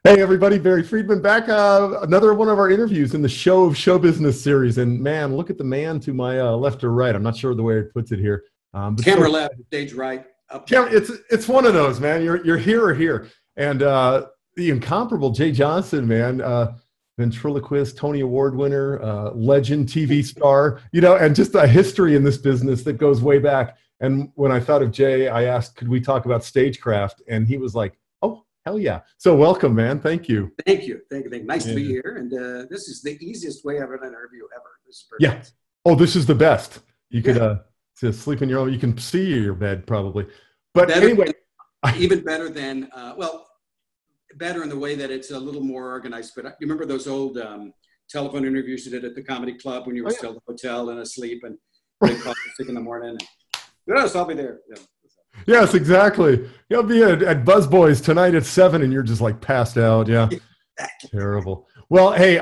Hey everybody, Barry Friedman back. Another one of our interviews in the Show of Show Business series. And man, look at the man to my left or right. I'm not sure the way it puts it here. But Camera so left, stage right, up yeah, top. it's one of those, man. You're here or here. And the incomparable Jay Johnson, man, ventriloquist, Tony Award winner, legend, TV star, and just a history in this business that goes way back. And when I thought of Jay, I asked, could we talk about stagecraft? And he was like, oh, hell yeah. So welcome, man. Thank you. Thank you. Thank you. Nice to be Yeah. here. And this is the easiest way I've done an interview ever. This is Yeah. perfect. Oh, this is the best. You could Yeah. to sleep in your own. You can see your bed probably. But Better anyway, even better than, better in the way that it's a little more organized. But you remember those old telephone interviews you did at the comedy club when you were still at the hotel and asleep and they called you 6 in the morning? And, yes, I'll be there. Yeah. yes, exactly. You'll be at Buzz Boys tonight at 7, and you're just like passed out. Yeah, terrible. Well, hey,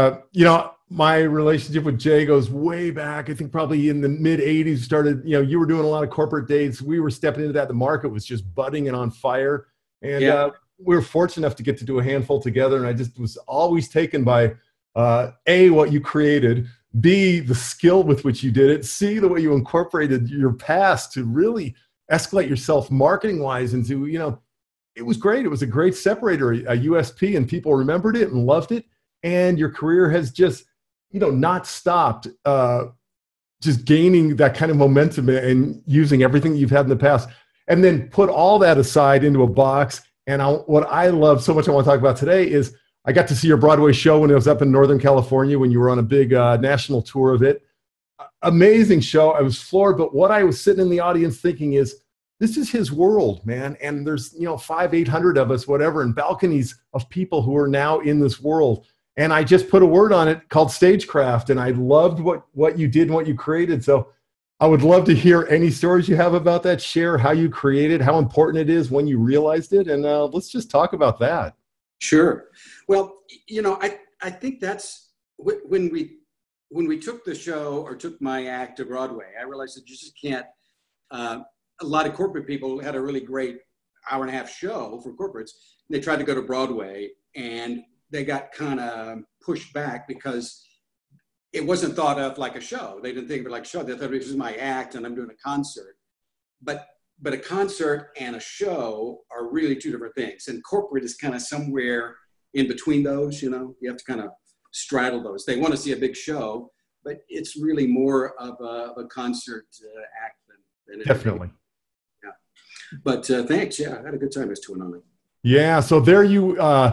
my relationship with Jay goes way back. I think probably in the mid '80s. Started, you were doing a lot of corporate dates. We were stepping into that. The market was just budding and on fire, and we were fortunate enough to get to do a handful together. And I just was always taken by A, what you created, B, the skill with which you did it, C, the way you incorporated your past to really escalate yourself marketing wise into, it was great. It was a great separator, a USP, and people remembered it and loved it. And your career has just, not stopped, just gaining that kind of momentum and using everything that you've had in the past. And then put all that aside into a box. And what I love so much I want to talk about today is I got to see your Broadway show when it was up in Northern California when you were on a big national tour of it. Amazing show. I was floored. But what I was sitting in the audience thinking is, this is his world, man. And there's, 500-800 of us, whatever, and balconies of people who are now in this world. And I just put a word on it called stagecraft. And I loved what you did and what you created. So I would love to hear any stories you have about that. Share how you created, how important it is when you realized it. And let's just talk about that. Sure. Well, I think that's when we took the show or took my act to Broadway, I realized that you just can't, a lot of corporate people had a really great hour-and-a-half show for corporates. They tried to go to Broadway and they got kind of pushed back because it wasn't thought of like a show. They didn't think of it like a show. They thought this is my act and I'm doing a concert. But a concert and a show are really two different things. And corporate is kind of somewhere in between those, you have to kind of straddle those. They want to see a big show, but it's really more of a concert act than Definitely. Yeah. But thanks. Yeah, I had a good time. I was touring on it. Yeah. So there you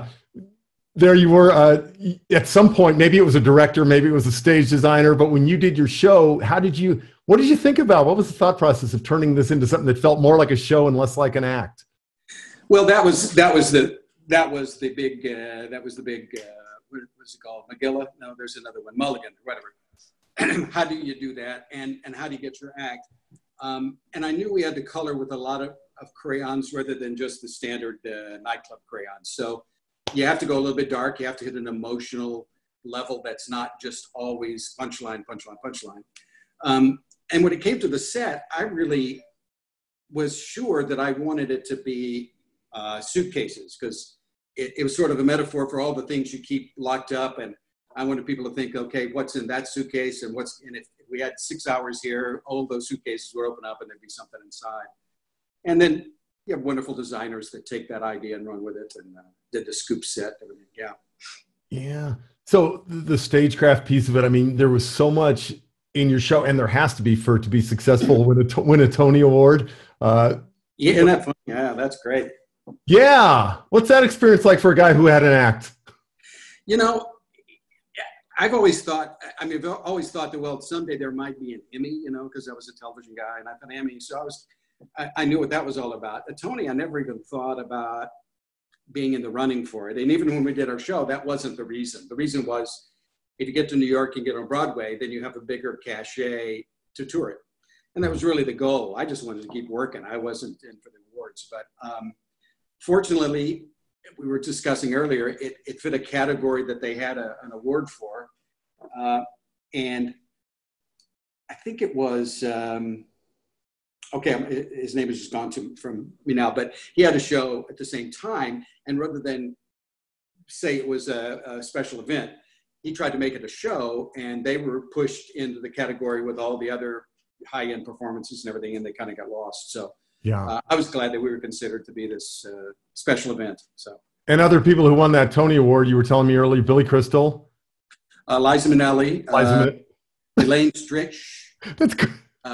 were at some point, maybe it was a director, maybe it was a stage designer, but when you did your show, what did you think about? What was the thought process of turning this into something that felt more like a show and less like an act? Well, that was the big what was it called? Megillah? No, there's another one. Mulligan, whatever. How do you do that? And how do you get your act? And I knew we had to color with a lot of crayons rather than just the standard nightclub crayons. So you have to go a little bit dark. You have to hit an emotional level that's not just always punchline, punchline, punchline. And when it came to the set, I really was sure that I wanted it to be suitcases because it was sort of a metaphor for all the things you keep locked up. And I wanted people to think, okay, what's in that suitcase and what's in it? If we had 6 hours here, all of those suitcases would open up and there'd be something inside. And then you have wonderful designers that take that idea and run with it and did the scoop set, everything. Yeah. Yeah. So the stagecraft piece of it, I mean, there was so much in your show, and there has to be for it to be successful, win a Tony Award. Yeah, isn't that fun? Yeah, that's great. Yeah. What's that experience like for a guy who had an act? I've always thought that, well, someday there might be an Emmy, because I was a television guy and I've an Emmy. So I knew what that was all about. A Tony, I never even thought about being in the running for it. And even when we did our show, that wasn't the reason. The reason was if you get to New York and get on Broadway, then you have a bigger cachet to tour it. And that was really the goal. I just wanted to keep working. I wasn't in for the awards. But fortunately, we were discussing earlier, it fit a category that they had an award for. And I think it was, his name has just gone from me now, but he had a show at the same time. And rather than say it was a special event. He tried to make it a show, and they were pushed into the category with all the other high-end performances and everything, and they kind of got lost. So Yeah. I was glad that we were considered to be this special event. So. And other people who won that Tony Award, you were telling me earlier, Billy Crystal, Liza Minnelli, Elaine Stritch. That's good.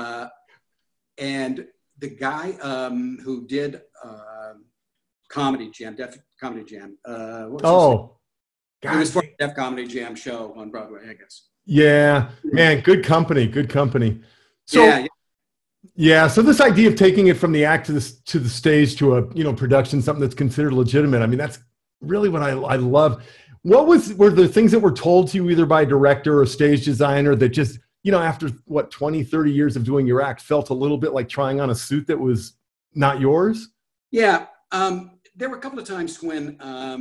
And the guy who did Comedy Jam, Def Comedy Jam. It was for the Def Comedy Jam show on Broadway, I guess. Yeah, man, good company, good company. So, yeah. So this idea of taking it from the act to the stage to a production, something that's considered legitimate. I mean, that's really what I love. Were there things that were told to you either by a director or a stage designer that just after 20, 30 years of doing your act felt a little bit like trying on a suit that was not yours? Yeah. There were a couple of times when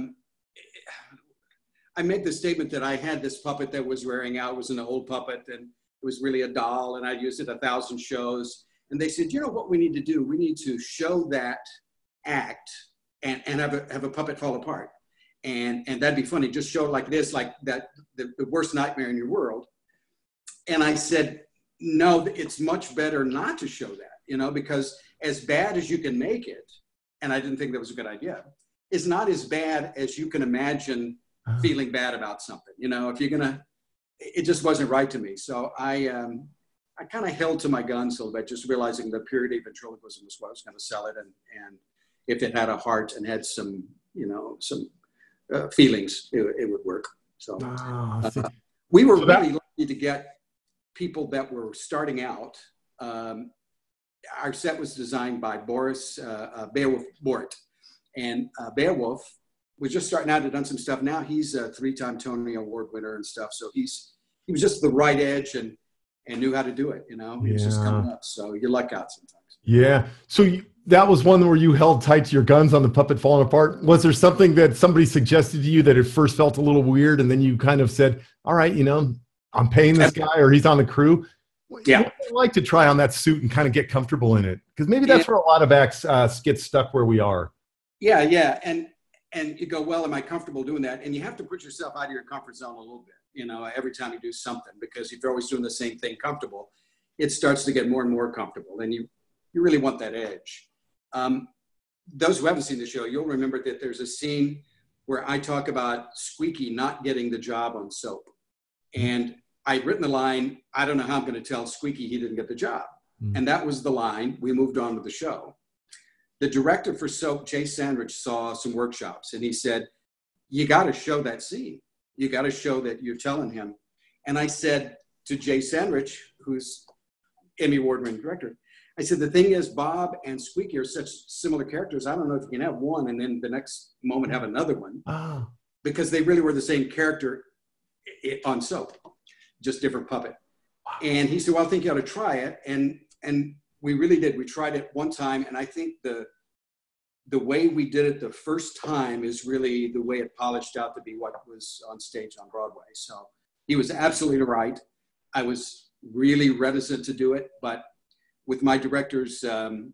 I made the statement that I had this puppet that was wearing out. It was an old puppet, and it was really a doll, and I'd used it 1,000 shows. And they said, what we need to do? We need to show that act and have a puppet fall apart. And that'd be funny. Just show it like this, like that, the worst nightmare in your world. And I said, no, it's much better not to show that, because as bad as you can make it, and I didn't think that was a good idea, is not as bad as you can imagine feeling bad about something. If you're gonna, it just wasn't right to me. So I kind of held to my guns a little bit, just realizing the purity of ventriloquism was what I was going to sell it, and if it had a heart and had some, some feelings, it would work. So we were really lucky to get people that were starting out. Our set was designed by Boris Beowulf Bort, and Beowulf was just starting out, had done some stuff. Now he's a 3-time Tony Award winner and stuff. So he was just the right edge and knew how to do it. He was just coming up. So you luck out sometimes. Yeah. So that was one where you held tight to your guns on the puppet falling apart. Was there something that somebody suggested to you that at first felt a little weird, and then you kind of said, all right, I'm paying this guy, or he's on the crew? Yeah. What would you like to try on that suit and kind of get comfortable in it? Because maybe that's where a lot of acts get stuck where we are. Yeah, yeah. And you go, well, am I comfortable doing that? And you have to put yourself out of your comfort zone a little bit, every time you do something, because if you're always doing the same thing comfortable, it starts to get more and more comfortable. And you really want that edge. Those who haven't seen the show, you'll remember that there's a scene where I talk about Squeaky not getting the job on Soap. And I'd written the line, I don't know how I'm going to tell Squeaky he didn't get the job. And that was the line. We moved on with the show. The director for Soap, Jay Sandrich, saw some workshops, and he said, you got to show that scene. You got to show that you're telling him. And I said to Jay Sandrich, who's Emmy Award-winning director, I said, the thing is, Bob and Squeaky are such similar characters. I don't know if you can have one and then the next moment have another one. Because they really were the same character on Soap, just different puppet. And he said, well, I think you ought to try it. And we really did. We tried it one time, and I think the way we did it the first time is really the way it polished out to be what was on stage on Broadway. So he was absolutely right. I was really reticent to do it, but with my directors,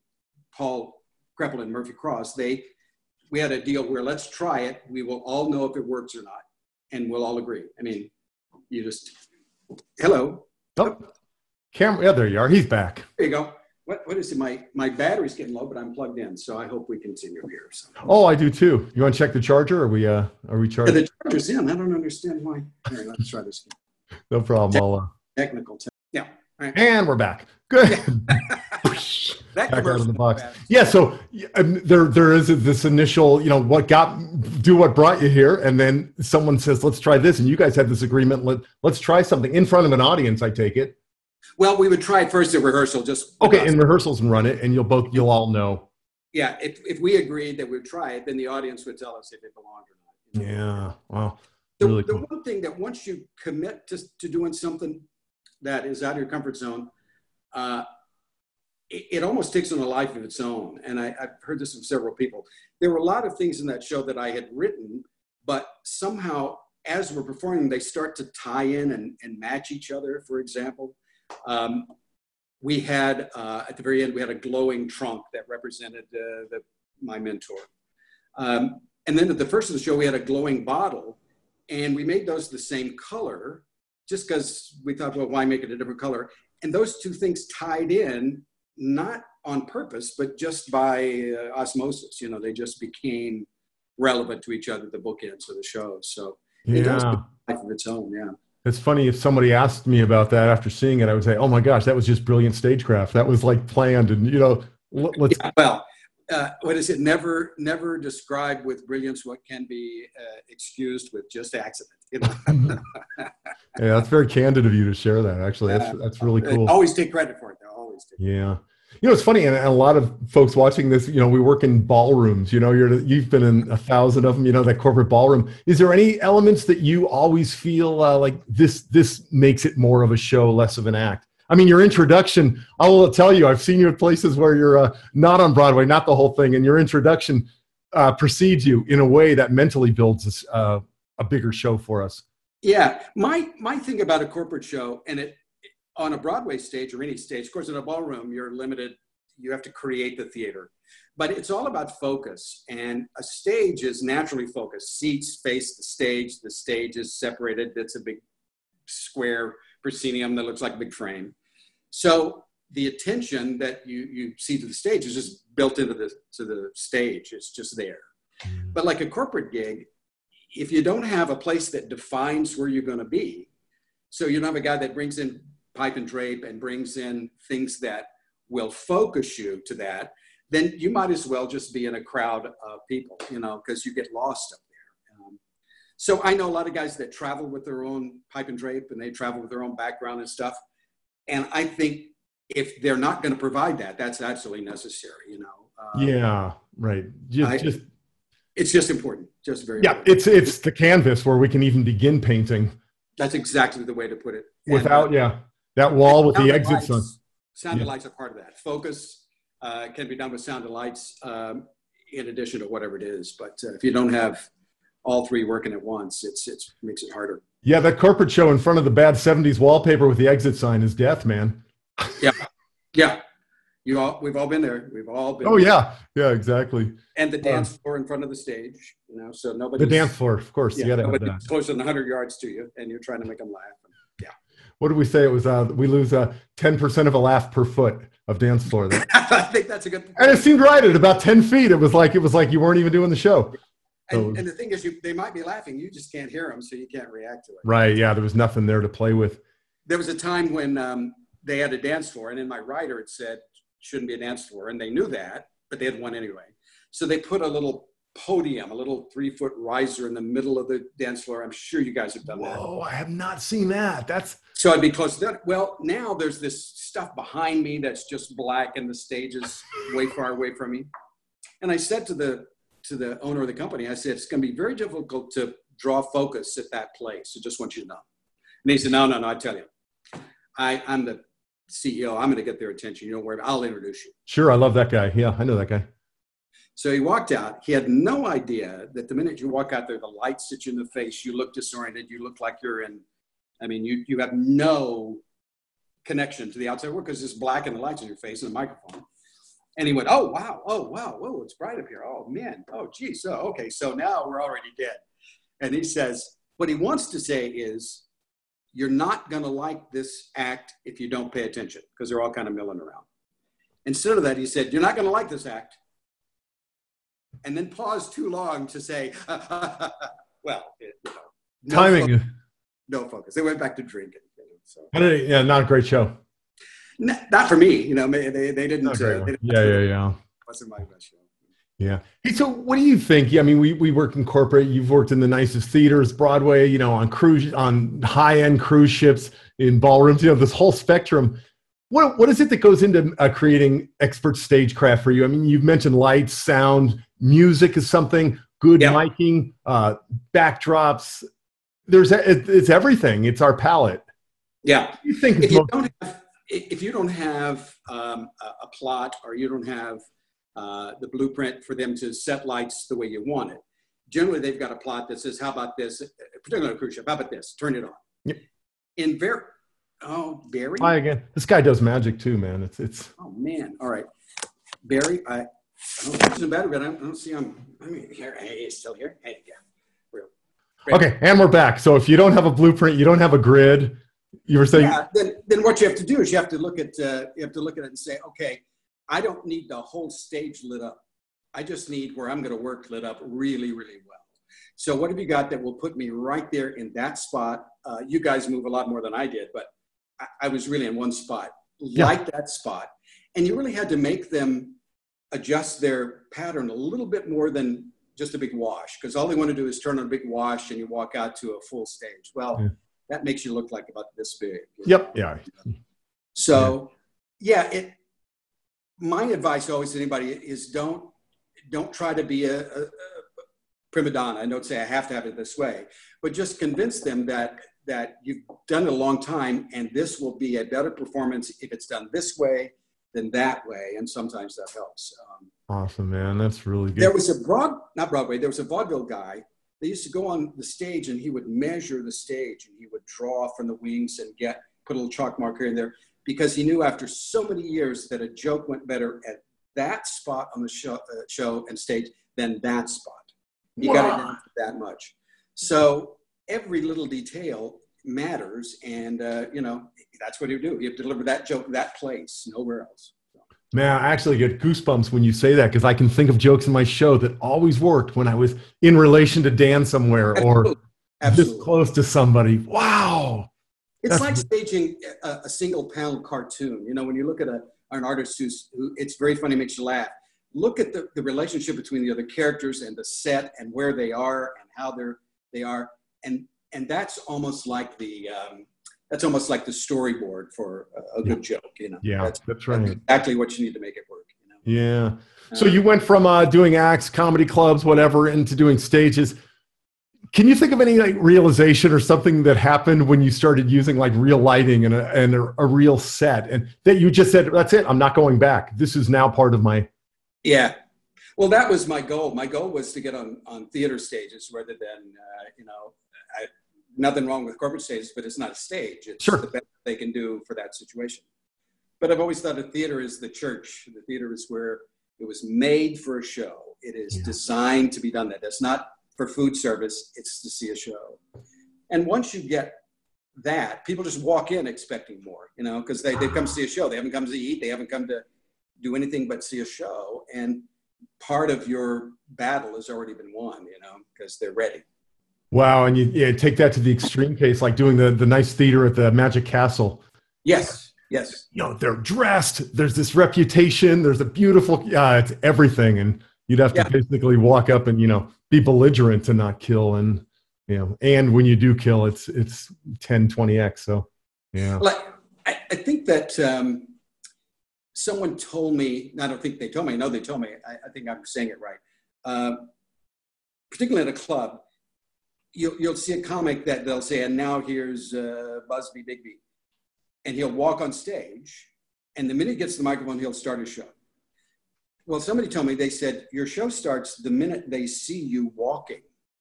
Paul Kreppel and Murphy Cross, we had a deal where let's try it. We will all know if it works or not, and we'll all agree. I mean, you just, hello. Oh, camera. Yeah, there you are. He's back. There you go. What is it? My battery's getting low, but I'm plugged in, so I hope we continue here. So. Oh, I do too. You want to check the charger? Are we charged? Yeah, the charger's in. I don't understand why. All right, let's try this again. No problem. Technical. Yeah. All right. And we're back. Good. Back out of the box. Yeah. So there is this initial, do what brought you here, and then someone says, "Let's try this," and you guys had this agreement. Let's try something in front of an audience. I take it. Well, we would try it first at rehearsal, just in rehearsals and run it, and you'll all know. Yeah, if we agreed that we'd try it, then the audience would tell us if it belonged or not. Yeah, wow. The one thing that once you commit to doing something that is out of your comfort zone, it almost takes on a life of its own. And I've heard this from several people. There were a lot of things in that show that I had written, but somehow as we're performing, they start to tie in and match each other. For example, we had, at the very end, we had a glowing trunk that represented my mentor. And then at the first of the show, we had a glowing bottle, and we made those the same color just because we thought, well, why make it a different color? And those two things tied in, not on purpose, but just by osmosis. You know, they just became relevant to each other, the bookends of the show. So it does have a life of its own, yeah. It's funny, if somebody asked me about that after seeing it, I would say, oh my gosh, that was just brilliant stagecraft. That was like planned. And, you know, let's. Yeah, well, what is it? Never describe with brilliance what can be excused with just accident. You know? Yeah, that's very candid of you to share that. Actually, that's really cool. Always take credit for it, though. Always take credit. Yeah. You know, it's funny, and a lot of folks watching this, you know, we work in ballrooms. You know, you've been in 1,000 of them. You know, that corporate ballroom. Is there any elements that you always feel like this makes it more of a show, less of an act? I mean, your introduction, I will tell you, I've seen you at places where you're not on Broadway, not the whole thing, and your introduction precedes you in a way that mentally builds a bigger show for us. Yeah, my thing about a corporate show, and it on a Broadway stage or any stage, of course, in a ballroom, you're limited. You have to create the theater, but it's all about focus. And a stage is naturally focused. Seats face the stage. The stage is separated. It's a big square proscenium that looks like a big frame. So the attention that you see to the stage is just built into the stage. It's just there. But like a corporate gig, if you don't have a place that defines where you're going to be, so you don't have a guy that brings in pipe and drape and brings in things that will focus you to that, then you might as well just be in a crowd of people, you know, because you get lost up there. So I know a lot of guys that travel with their own pipe and drape, and they travel with their own background and stuff. And I think if they're not going to provide that, that's absolutely necessary, you know. Yeah, right. It's just important, just very important. It's the canvas where we can even begin painting. That's exactly the way to put it. Without, that wall with the exit sign. Sound and lights are part of that. Focus can be done with sound and lights in addition to whatever it is. But if you don't have all three working at once, it makes it harder. Yeah, that corporate show in front of the bad 70s wallpaper with the exit sign is death, man. Yeah. We've all been there. We've all been. Oh, there. Yeah, exactly. And the dance floor in front of the stage, you know, so nobody. The dance floor, of course. Yeah, nobody's closer than 100 yards to you, and you're trying to make them laugh. Yeah. What did we say? It was we lose 10% of a laugh per foot of dance floor. I think that's a good. And it seemed right at about 10 feet. It was like you weren't even doing the show. And the thing is, they might be laughing. You just can't hear them, so you can't react to it. Right. Yeah. There was nothing there to play with. There was a time when they had a dance floor, and in my rider it said shouldn't be a dance floor, and they knew that, but they had one anyway. So they put a little podium, a little 3-foot riser in the middle of the dance floor. I'm sure you guys have done that. Oh, I have not seen that. So I'd be close to that. Well, now there's this stuff behind me that's just black, and the stage is way far away from me. And I said to the owner of the company, I said, it's going to be very difficult to draw focus at that place. I just want you to know. And he said, no, I tell you, I'm the CEO. I'm going to get their attention. You don't worry. I'll introduce you. Sure. I love that guy. Yeah, I know that guy. So he walked out. He had no idea that the minute you walk out there, the lights hit you in the face. You look disoriented. You look like you're in, you have no connection to the outside world because it's black and the lights in your face and the microphone. And he went, oh, wow. Whoa, it's bright up here. Oh, man. Oh, geez. So, okay. So now we're already dead. And he says, what he wants to say is, you're not going to like this act if you don't pay attention because they're all kind of milling around. Instead of that, he said, you're not going to like this act. And then paused too long to say, timing. No focus. They went back to drinking. So. Yeah, not a great show. Not for me. You know, they didn't. Yeah. Wasn't my best show. Yeah. Hey, so what do you think? I mean, we work in corporate. You've worked in the nicest theaters, Broadway, you know, on high-end cruise ships, in ballrooms, you know, this whole spectrum. What is it that goes into creating expert stagecraft for you? I mean, you've mentioned lights, sound, music is something, good miking, backdrops. It's everything. It's our palette. Yeah. What do you think? If you don't have a plot, or you don't have the blueprint for them to set lights the way you want it, generally they've got a plot that says, how about this, particularly on a cruise ship, how about this, turn it on. Yep. Barry? Hi again. This guy does magic too, man. It's Oh man. All right. Barry, Isn't better, but I don't see him. I mean, here, hey, he's still here. Hey, yeah, real. Great. Okay, and we're back. So if you don't have a blueprint, you don't have a grid. You were saying, yeah. Then what you have to do is you have to look at it and say, okay, I don't need the whole stage lit up. I just need where I'm going to work lit up really, really well. So what have you got that will put me right there in that spot? You guys move a lot more than I did, but I was really in one spot, like that spot. And you really had to make them adjust their pattern a little bit more than just a big wash, because all they want to do is turn on a big wash and you walk out to a full stage. Well, that makes you look like about this big. Yep. Yeah. So, my advice always to anybody is don't try to be a prima donna. And don't say I have to have it this way, but just convince them that you've done it a long time and this will be a better performance if it's done this way than that way. And sometimes that helps. Awesome, man. That's really good. There was there was a vaudeville guy. They used to go on the stage and he would measure the stage and he would draw from the wings and put a little chalk marker in there, because he knew after so many years that a joke went better at that spot on the show and stage than that spot. You got it down to that much. So every little detail matters, and that's what you do. You have to deliver that joke that place, nowhere else. Man, I actually get goosebumps when you say that, because I can think of jokes in my show that always worked when I was in relation to Dan somewhere or just close to somebody. Wow. It's like staging a single panel cartoon. When you look at an artist who it's very funny, makes you laugh. Look at the relationship between the other characters and the set and where they are and how they are. And that's almost like the storyboard for a good joke. Yeah, that's right. That's exactly what you need to make it work. Yeah. So you went from doing acts, comedy clubs, whatever, into doing stages. Can you think of any realization or something that happened when you started using real lighting and a real set, and that you just said, that's it, I'm not going back. This is now part of my... Yeah. Well, that was my goal. My goal was to get on theater stages rather than, nothing wrong with corporate stages, but it's not a stage. It's the best they can do for that situation. But I've always thought of theater as the church. The theater is where it was made for a show. It is designed to be done that. It's not for food service. It's to see a show. And once you get that, people just walk in expecting more, because they've come to see a show. They haven't come to eat. They haven't come to do anything but see a show. And part of your battle has already been won, because they're ready. Wow. And you take that to the extreme case, like doing the nice theater at the Magic Castle. Yes. They're dressed. There's this reputation. There's a beautiful, it's everything. And you'd have to basically walk up and, be belligerent to not kill. And, and when you do kill, it's 10, 20x. So, yeah. I think that someone told me, I don't think they told me, I know they told me, I think I'm saying it right. Particularly at a club, you'll see a comic that they'll say, and now here's Busby Bigby. And he'll walk on stage, and the minute he gets to the microphone, he'll start his show. Well, somebody told me, they said, your show starts the minute they see you walking.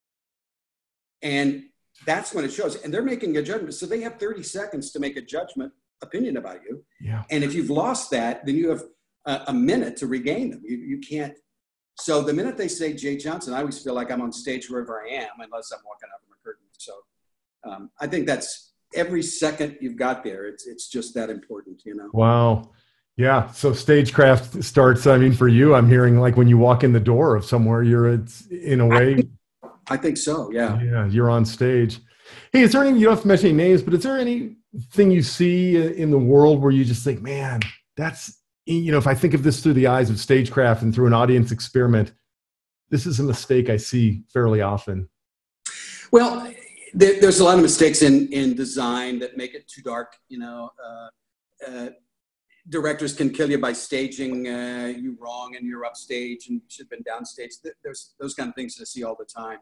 And that's when it shows. And they're making a judgment. So they have 30 seconds to make a judgment opinion about you. Yeah. And if you've lost that, then you have a minute to regain them. You can't. So the minute they say Jay Johnson, I always feel like I'm on stage wherever I am, unless I'm walking out from a curtain. So I think that's every second you've got there. It's just that important, Wow. Yeah. So stagecraft starts, for you, I'm hearing when you walk in the door of somewhere, it's in a way. I think so. Yeah. Yeah. You're on stage. Hey, is there any, you don't have to mention any names, but is there anything you see in the world where you just think, man, that's, if I think of this through the eyes of stagecraft and through an audience experiment, this is a mistake I see fairly often? Well, there's a lot of mistakes in design that make it too dark. Directors can kill you by staging you wrong and you're upstage and you should have been downstage. There's those kind of things I see all the time.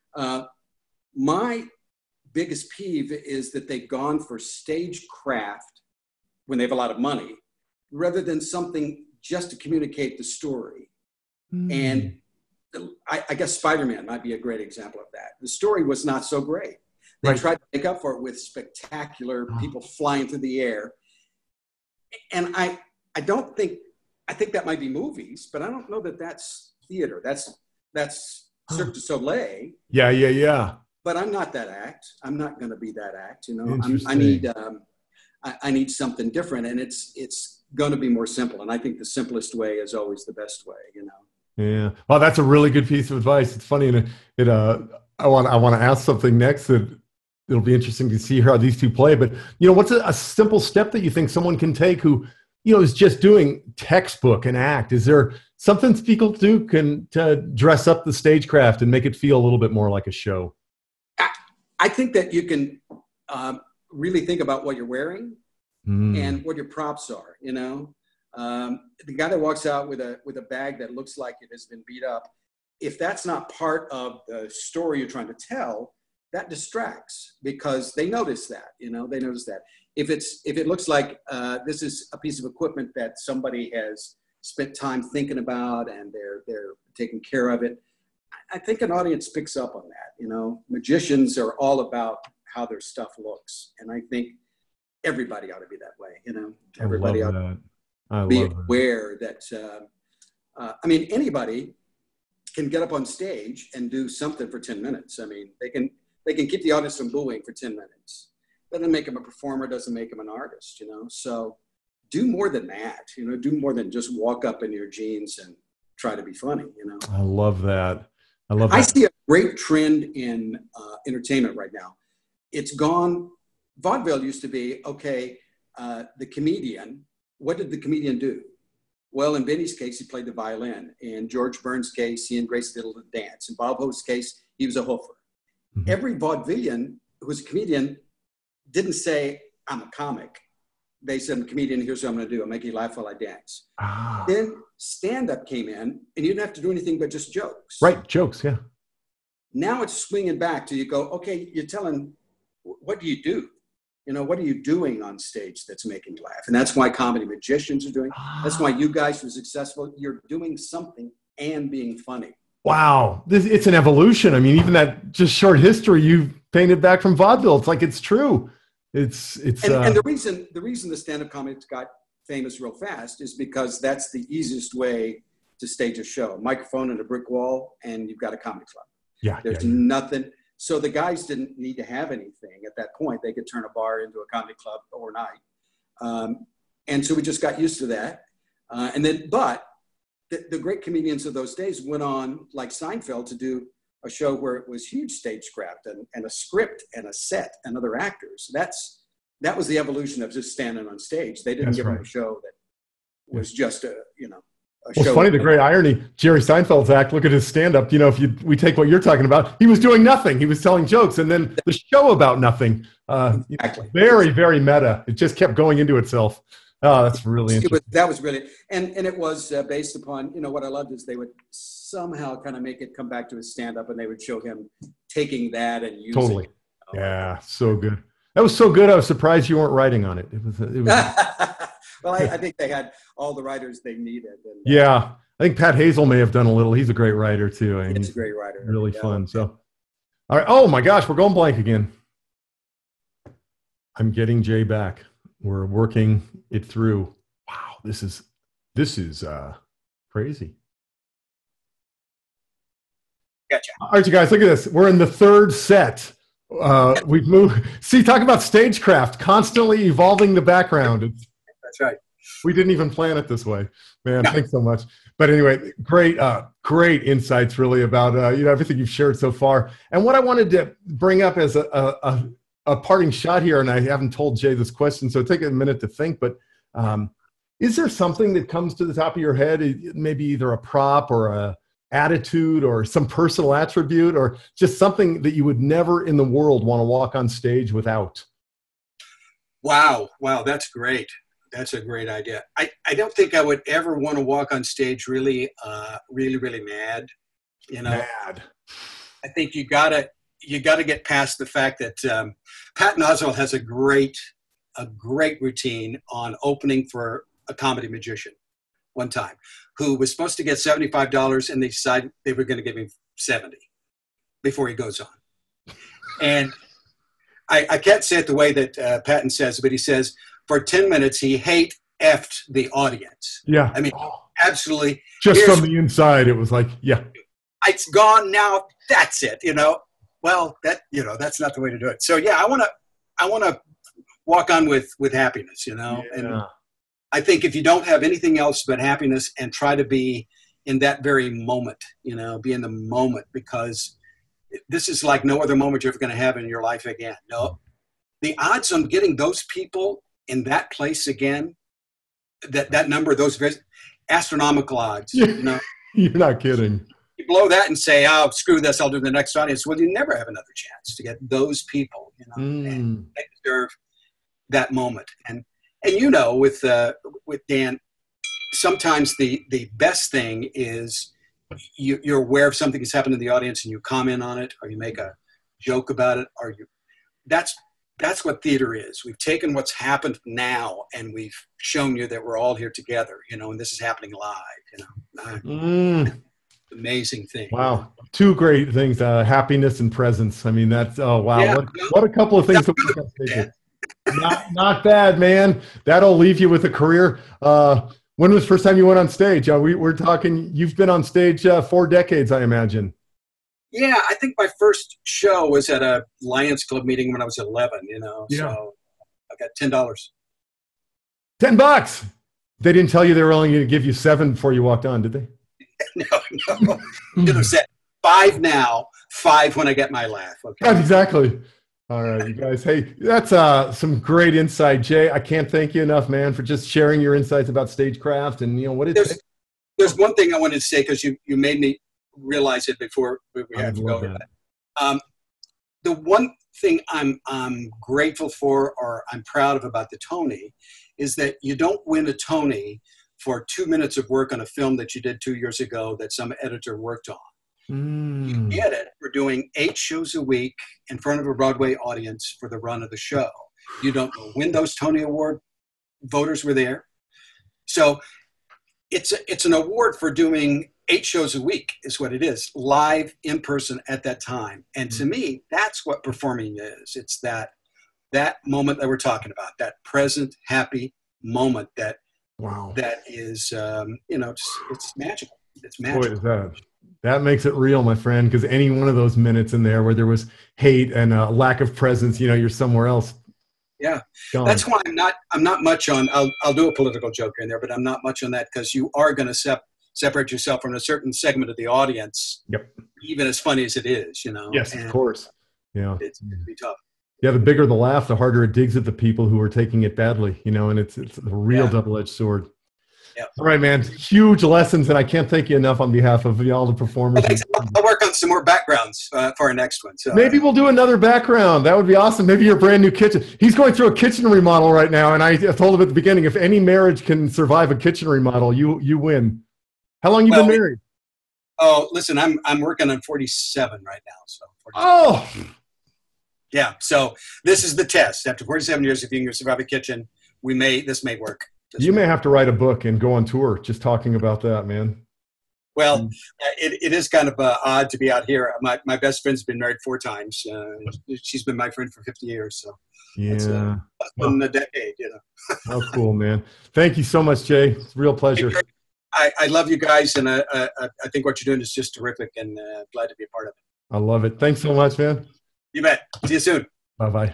My biggest peeve is that they've gone for stagecraft when they have a lot of money, rather than something just to communicate the story. And I guess Spider-Man might be a great example of that. The story was not so great. They tried to make up for it with spectacular people flying through the air. And I don't think I think that might be movies, but I don't know that that's theater. That's Cirque du Soleil. Yeah, yeah, yeah. But I'm not that act. I'm not going to be that act. You know, Interesting. I need something different, and it's going to be more simple. And I think the simplest way is always the best way. You know. Yeah. Well, that's a really good piece of advice. It's funny, and I want to ask something next that it'll be interesting to see how these two play. But what's a simple step that you think someone can take who is just doing textbook and act? Is there something people do to dress up the stagecraft and make it feel a little bit more like a show? I think that you can really think about what you're wearing and what your props are. The guy that walks out with a bag that looks like it has been beat up, if that's not part of the story you're trying to tell, that distracts, because they notice that. They notice that. If it looks like this is a piece of equipment that somebody has spent time thinking about and they're taking care of it, I think an audience picks up on that. Magicians are all about how their stuff looks, and I think everybody ought to be that way. Everybody ought to be aware that. Anybody can get up on stage and do something for 10 minutes. They can keep the audience from booing for 10 minutes. Doesn't make them a performer, doesn't make them an artist, So do more than that, do more than just walk up in your jeans and try to be funny, I love that. I see a great trend in entertainment right now. It's gone. Vaudeville used to be, the comedian, what did the comedian do? Well, in Benny's case, he played the violin. In George Burns' case, he and Grace did the dance. In Bob Hope's case, he was a hoofer. Mm-hmm. Every vaudevillian who was a comedian didn't say, I'm a comic. They said, I'm a comedian, here's what I'm going to do. I'll make you laugh while I dance. Ah. Then stand-up came in, and you didn't have to do anything but just jokes. Right, jokes, yeah. Now it's swinging back to you go, okay, you're telling, what do you do? What are you doing on stage that's making you laugh? And that's why comedy magicians are doing. That's why you guys are successful. You're doing something and being funny. Wow. It's an evolution. Even that just short history you've painted back from vaudeville. It's like it's true. And the reason the stand-up comics got famous real fast is because that's the easiest way to stage a show. Microphone and a brick wall, and you've got a comedy club. Yeah. There's nothing. So the guys didn't need to have anything at that point. They could turn a bar into a comedy club overnight. And so we just got used to that. But the great comedians of those days went on, like Seinfeld, to do a show where it was huge stagecraft and a script and a set and other actors. That was the evolution of just standing on stage. They didn't give them a show that was just a show. It's funny, the great irony, Jerry Seinfeld's act, look at his stand-up. We take what you're talking about, he was doing nothing. He was telling jokes. And then the show about nothing. Exactly. Very, very meta. It just kept going into itself. Oh, that's really interesting. That was really, and it was based upon, what I loved is they would somehow kind of make it come back to his stand-up, and they would show him taking that and using it. Totally. Yeah, so good. That was so good, I was surprised you weren't writing on it. It was Well, I think they had all the writers they needed. And, yeah. I think Pat Hazel may have done a little. He's a great writer, too. He's a great writer. Really fun. So, all right. Oh, my gosh. We're going blank again. I'm getting Jay back. We're working it through. Wow. This is crazy. Gotcha. All right, you guys, look at this. We're in the third set. We've moved. See, talk about stagecraft, constantly evolving the background. That's right. We didn't even plan it this way, man. No. Thanks so much. But anyway, great insights, really, about everything you've shared so far. And what I wanted to bring up as a parting shot here, and I haven't told Jay this question, so take a minute to think. But is there something that comes to the top of your head, maybe either a prop or a attitude or some personal attribute, or just something that you would never in the world want to walk on stage without? Wow, that's great. That's a great idea. I don't think I would ever want to walk on stage really mad. Mad. I think you gotta get past the fact that Patton Oswalt has a great routine on opening for a comedy magician one time, who was supposed to get $75, and they decided they were going to give him $70 before he goes on. And I can't say it the way that Patton says, but he says, for 10 minutes, he ate effed the audience. Yeah. I mean, absolutely. Just from the inside, it was like, yeah. It's gone now. That's it. Well, that's not the way to do it. So yeah, I want to walk on with happiness, and I think if you don't have anything else but happiness and try to be in that very moment, be in the moment, because this is like no other moment you're ever going to have in your life again. No, the odds on getting those people in that place again, that number, those very astronomical odds, You're not kidding. You blow that and say, oh, screw this, I'll do the next audience. Well, you never have another chance to get those people, and they deserve that moment. And with Dan, sometimes the best thing is you're aware of something that's happened in the audience and you comment on it, or you make a joke about it, or that's what theater is. We've taken what's happened now and we've shown you that we're all here together, and this is happening live, Amazing thing. Wow. Two great things, happiness and presence. I mean, that's, oh, wow. Yeah, what a couple of things. Not bad, man. That'll leave you with a career. When was the first time you went on stage? We're talking, you've been on stage 4 decades, I imagine. Yeah, I think my first show was at a Lions Club meeting when I was 11, so I got $10. $10. They didn't tell you they were only going to give you 7 before you walked on, did they? No. Should have said 5 now, 5 when I get my laugh. Okay. Right, exactly. All right, you guys. Hey, that's some great insight, Jay. I can't thank you enough, man, for just sharing your insights about stagecraft and what it is. There's one thing I wanted to say, because you made me realize it before we have to go to that. The one thing I'm grateful for, or I'm proud of about the Tony, is that you don't win a Tony for 2 minutes of work on a film that you did 2 years ago that some editor worked on. You get it for doing 8 shows a week in front of a Broadway audience for the run of the show. You don't know when those Tony Award voters were there. So it's an award for doing 8 shows a week is what it is, live, in person at that time. And to me, that's what performing is. It's that moment that we're talking about, that present, happy moment that is, it's magical. It's magical. Boy, that makes it real, my friend, because any one of those minutes in there where there was hate and lack of presence, you're somewhere else. Yeah, that's why I'm not much on. I'll do a political joke in there, but I'm not much on that, because you are going to separate yourself from a certain segment of the audience. Yep. Even as funny as it is, Yes, of course. Yeah, it's going to be tough. Yeah, the bigger the laugh, the harder it digs at the people who are taking it badly, and it's a real double-edged sword. Yep. All right, man. Huge lessons, and I can't thank you enough on behalf of all the performers. Well, I'll work on some more backgrounds for our next one. So. Maybe we'll do another background. That would be awesome. Maybe your brand new kitchen. He's going through a kitchen remodel right now, and I told him at the beginning, if any marriage can survive a kitchen remodel, you win. How long you been married? Oh, listen, I'm working on 47 right now. So. 47. Oh. Yeah. So this is the test. After 47 years, if you can survive a kitchen, this may work. You may have to write a book and go on tour just talking about that, man. Well, it is kind of odd to be out here. My best friend's been married 4 times. She's been my friend for 50 years. So that's been a decade, How cool, man. Thank you so much, Jay. It's a real pleasure. I love you guys, and I think what you're doing is just terrific, and glad to be a part of it. I love it. Thanks so much, man. You bet. See you soon. Bye-bye.